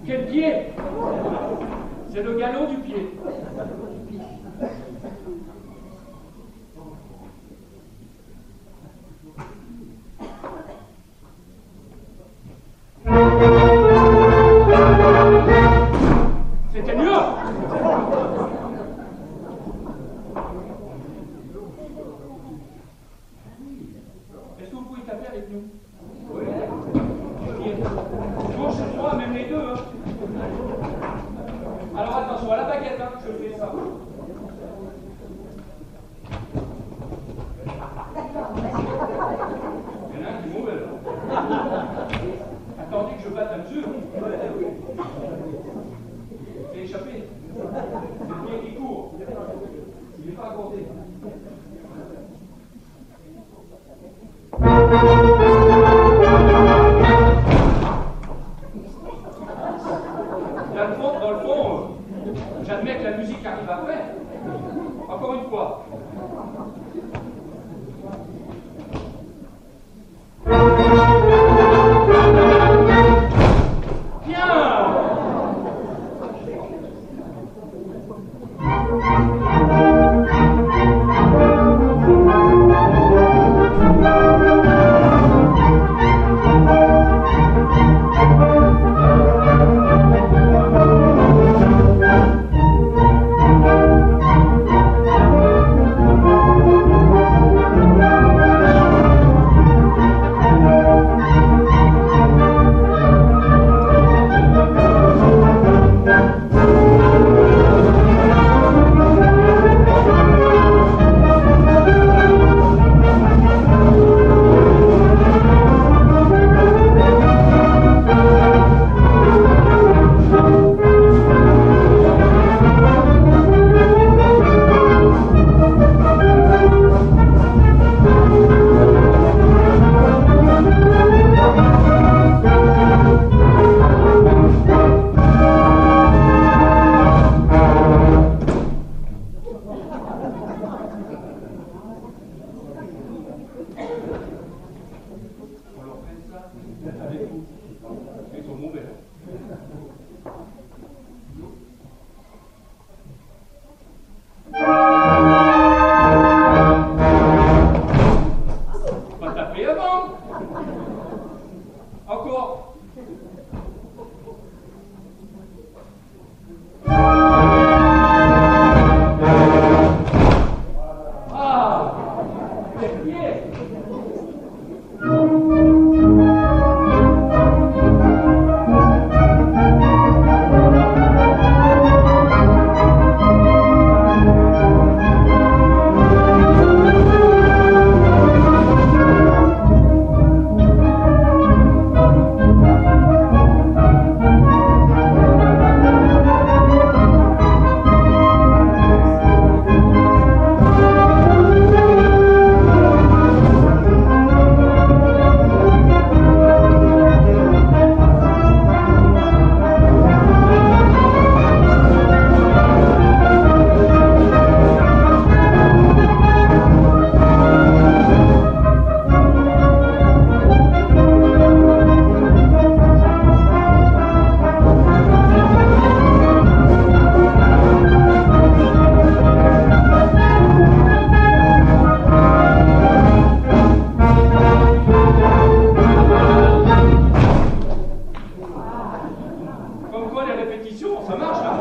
Quel pied? C'est le galop du pied. C'était mieux. Est-ce que vous pouvez taper avec nous? Oui. Gauche et droit, même les deux. Hein. Alors attention, à la baguette, hein, je fais ça. Il y en a un qui est mauvais là. Attendez que je batte la mesure. C'est échappé. C'est le pied qui court. Il n'est pas accordé. Dans le fond, j'admets que la musique arrive après. Encore une fois. Ça marche, hein?